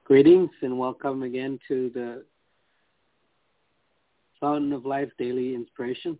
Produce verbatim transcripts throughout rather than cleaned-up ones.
Greetings and welcome again to the Fountain of Life Daily Inspiration.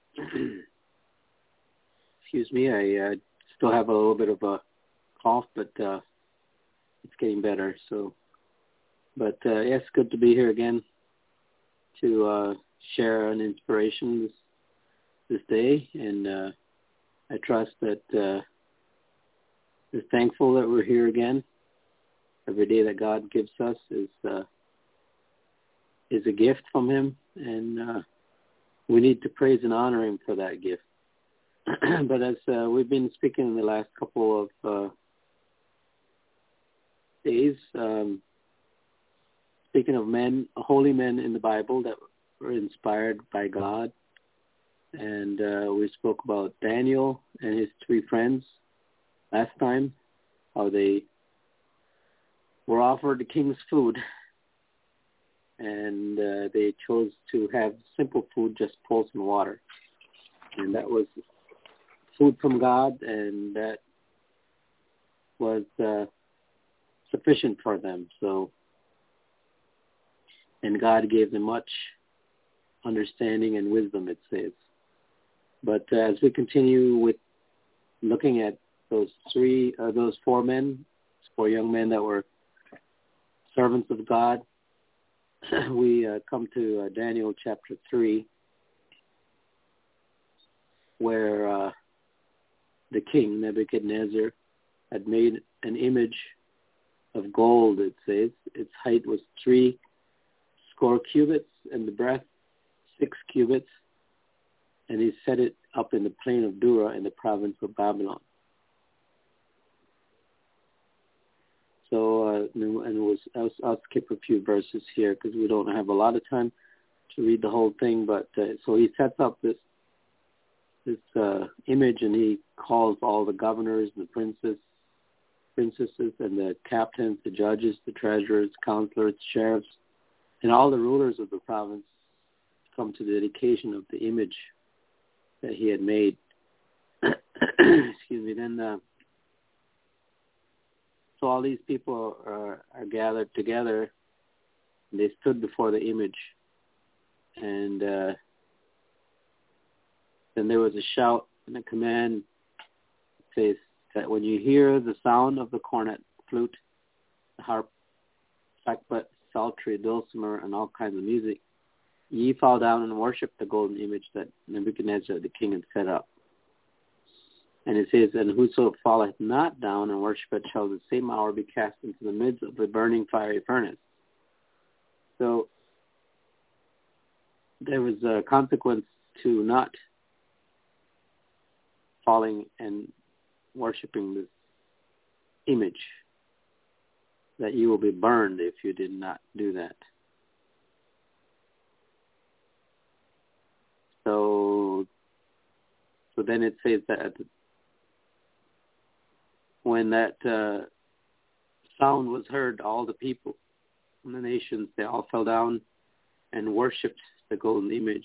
Excuse me, I uh, still have a little bit of a cough, but uh, it's getting better. So, but uh, yes, good to be here again to uh, share an inspiration this, this day, and uh, I trust that uh, we're thankful that we're here again. Every day that God gives us is uh, is a gift from Him, and uh, we need to praise and honor Him for that gift. But as uh, we've been speaking in the last couple of uh, days, um, speaking of men, holy men in the Bible that were inspired by God, and uh, we spoke about Daniel and his three friends last time, how they were offered the king's food, and uh, they chose to have simple food, just pulse and water. And that was food from God, and that was uh, sufficient for them. So, and God gave them much understanding and wisdom, it says. But uh, as we continue with looking at those three, uh, those four men, four young men that were servants of God, we uh, come to uh, Daniel chapter three, where uh, the king, Nebuchadnezzar, had made an image of gold, it says. Its height was three score cubits, and the breadth six cubits, and he set it up in the plain of Dura in the province of Babylon. So, uh, and it was, I'll, I'll skip a few verses here because we don't have a lot of time to read the whole thing. But uh, so he sets up this this uh, image, and he calls all the governors, the princes, princesses, and the captains, the judges, the treasurers, counselors, sheriffs, and all the rulers of the province to come to the dedication of the image that he had made. Excuse me. Then. Uh, So all these people are, are gathered together, and they stood before the image. And uh, then there was a shout and a command. It says that when you hear the sound of the cornet, flute, the harp, sackbut, psaltery, dulcimer, and all kinds of music, ye fall down and worship the golden image that Nebuchadnezzar the king had set up. And it says, and whoso falleth not down and worshipeth shall the same hour be cast into the midst of the burning fiery furnace. So there was a consequence to not falling and worshiping this image, that you will be burned if you did not do that. So, so then it says that when that uh, sound was heard, all the people from the nations, they all fell down and worshipped the golden image.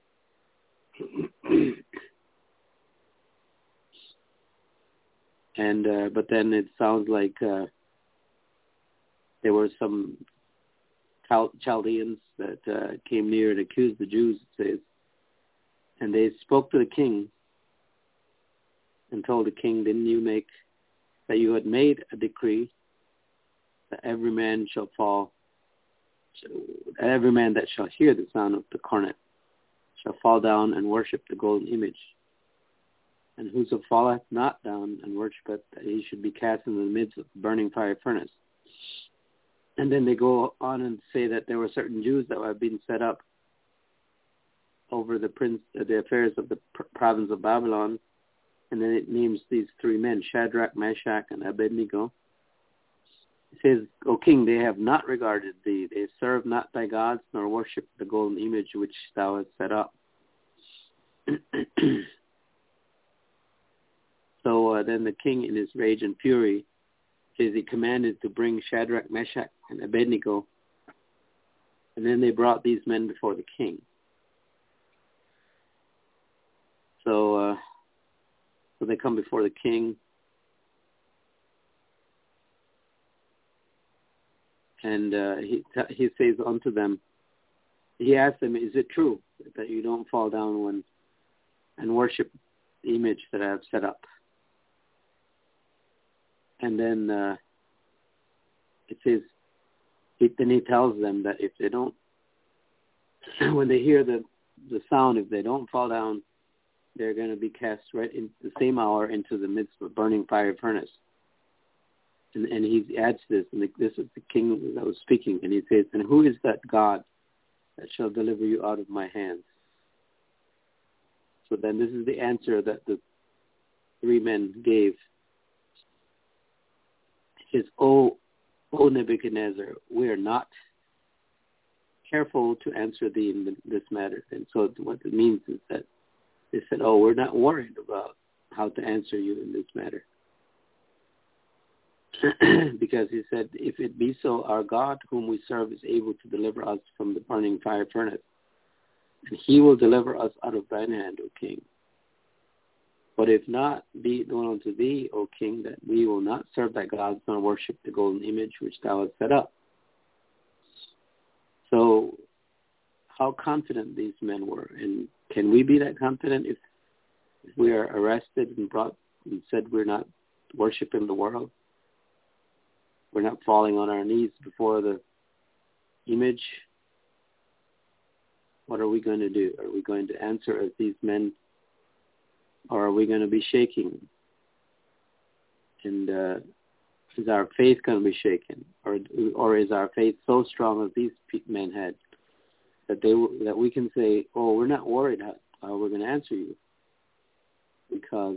and uh, but then it sounds like uh, there were some Chal- Chaldeans that uh, came near and accused the Jews, it says, and they spoke to the king and told the king, didn't you make that you had made a decree that every man shall fall, every man that shall hear the sound of the cornet shall fall down and worship the golden image. And whoso falleth not down and worshipeth, that he should be cast into the midst of the burning fire furnace. And then they go on and say that there were certain Jews that had been set up over the prince, uh, the affairs of the pr- province of Babylon. And then it names these three men, Shadrach, Meshach, and Abednego. It says, O king, they have not regarded thee. They serve not thy gods, nor worship the golden image which thou hast set up. So uh, then the king, in his rage and fury, says he commanded to bring Shadrach, Meshach, and Abednego. And then they brought these men before the king. So... Uh, So they come before the king. And uh, he he says unto them, he asked them, is it true that you don't fall down when and worship the image that I have set up? And then uh, it says, he, then he tells them that if they don't, when they hear the, the sound, if they don't fall down, they're going to be cast right in the same hour into the midst of a burning fire furnace. And, and he adds this, and this is the king that was speaking, and he says, and who is that God that shall deliver you out of my hands? So then this is the answer that the three men gave. He says, O, o Nebuchadnezzar, we are not careful to answer thee in this matter. And so what it means is that they said, oh, we're not worried about how to answer you in this matter. Because he said, if it be so, our God whom we serve is able to deliver us from the burning fire furnace, and he will deliver us out of thine hand, O king. But if not, be it known unto thee, O king, that we will not serve thy gods nor worship the golden image which thou hast set up. So how confident these men were, and can we be that confident if, if we are arrested and brought and said we're not worshiping the world? We're not falling on our knees before the image. What are we going to do? Are we going to answer as these men, or are we going to be shaking? And uh, is our faith going to be shaken, or or is our faith so strong as these men had that they that we can say, "Oh, we're not worried how, how we're going to answer you," because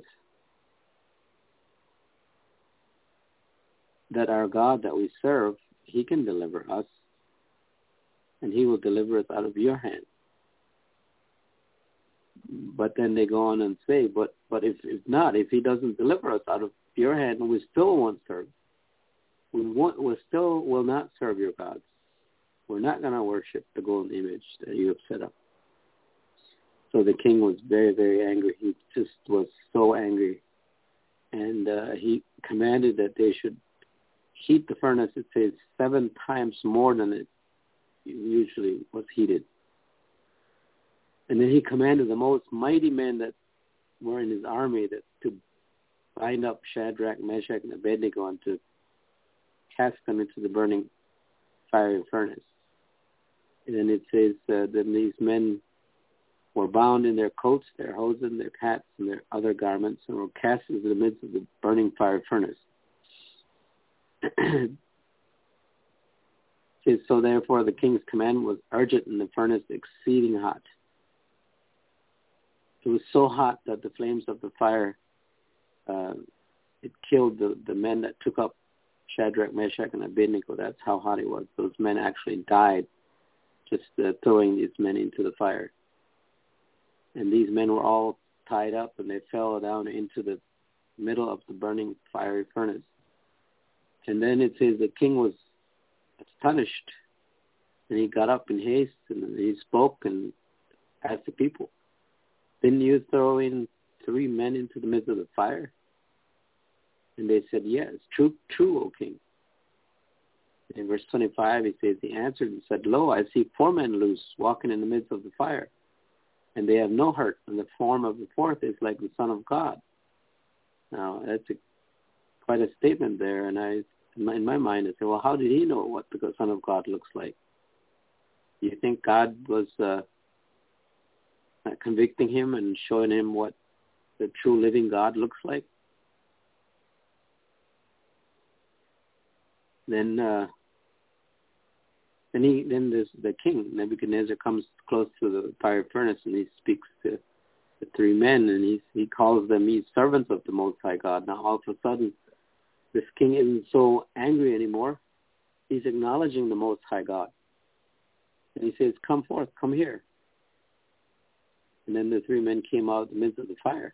that our God that we serve, he can deliver us, and he will deliver us out of your hand. But then they go on and say, but but if, if not, if he doesn't deliver us out of your hand, we still won't serve. We want, we still will not serve your gods. We're not going to worship the golden image that you have set up. So the king was very, very angry. He just was so angry. And uh, he commanded that they should heat the furnace, it says, seven times more than it usually was heated. And then he commanded the most mighty men that were in his army that to bind up Shadrach, Meshach, and Abednego and to cast them into the burning fiery furnace. And then it says uh, that these men were bound in their coats, their hosen, their hats, and their other garments, and were cast into the midst of the burning fire furnace. Says, so therefore the king's command was urgent, and the furnace exceeding hot. It was so hot that the flames of the fire, uh, it killed the, the men that took up Shadrach, Meshach, and Abednego. That's how hot it was. Those men actually died just uh, throwing these men into the fire. And these men were all tied up, and they fell down into the middle of the burning fiery furnace. And then it says the king was astonished, and he got up in haste, and he spoke and asked the people, didn't you throw in three men into the midst of the fire? And they said, yes, true, true, O king. In verse twenty-five, he says, he answered and said, lo, I see four men loose, walking in the midst of the fire, and they have no hurt, and the form of the fourth is like the Son of God. Now, that's a, quite a statement there, and I, in my, in my mind, I say, well, how did he know what the Son of God looks like? Do you think God was uh, convicting him and showing him what the true living God looks like? Then, uh, then he, then this, the king Nebuchadnezzar comes close to the fire furnace, and he speaks to the three men, and he he calls them he's servants of the Most High God. Now, all of a sudden, this king isn't so angry anymore. He's acknowledging the Most High God, and he says, "Come forth, come here." And then the three men came out of the midst of the fire.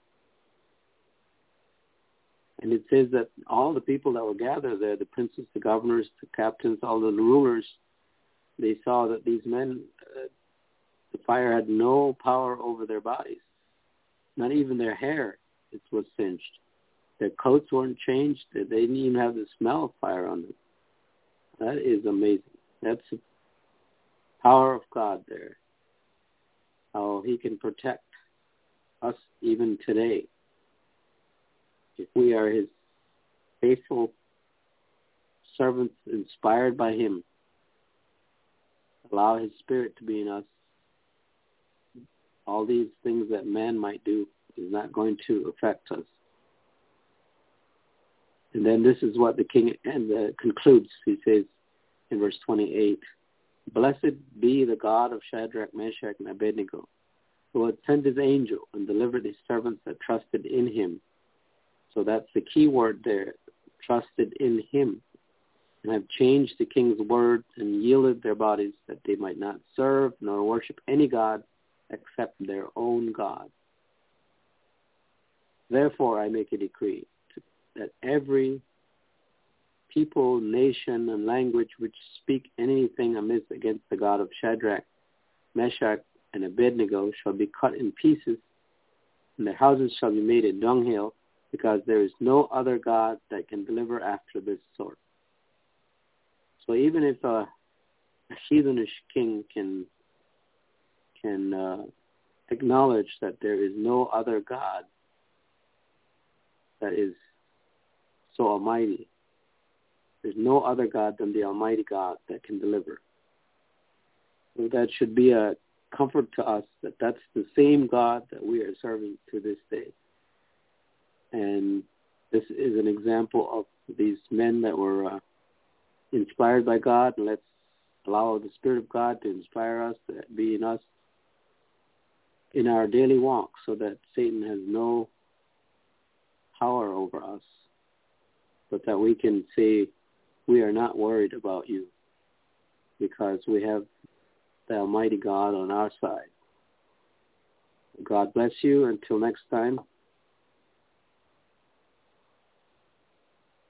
And it says that all the people that were gathered there, the princes, the governors, the captains, all the rulers, they saw that these men, uh, the fire had no power over their bodies. Not even their hair it was singed. Their coats weren't changed. They didn't even have the smell of fire on them. That is amazing. That's the power of God there. How he can protect us even today. If we are his faithful servants inspired by him, allow his spirit to be in us, all these things that man might do is not going to affect us. And then this is what the king and uh, concludes. He says in verse twenty-eight, "Blessed be the God of Shadrach, Meshach, and Abednego, who had sent his angel and delivered his servants that trusted in him." So that's the key word there, trusted in him, "and have changed the king's word and yielded their bodies that they might not serve nor worship any god except their own God. Therefore I make a decree that every people, nation, and language which speak anything amiss against the God of Shadrach, Meshach, and Abednego shall be cut in pieces, and their houses shall be made a dunghill, because there is no other God that can deliver after this sort." So even if a, a heathenish king can can uh, acknowledge that there is no other God that is so almighty, there's no other God than the Almighty God that can deliver. So that should be a comfort to us that that's the same God that we are serving to this day. And this is an example of these men that were uh, inspired by God. And let's allow the Spirit of God to inspire us, to be in us in our daily walk, so that Satan has no power over us, but that we can say, we are not worried about you because we have the Almighty God on our side. God bless you. Until next time.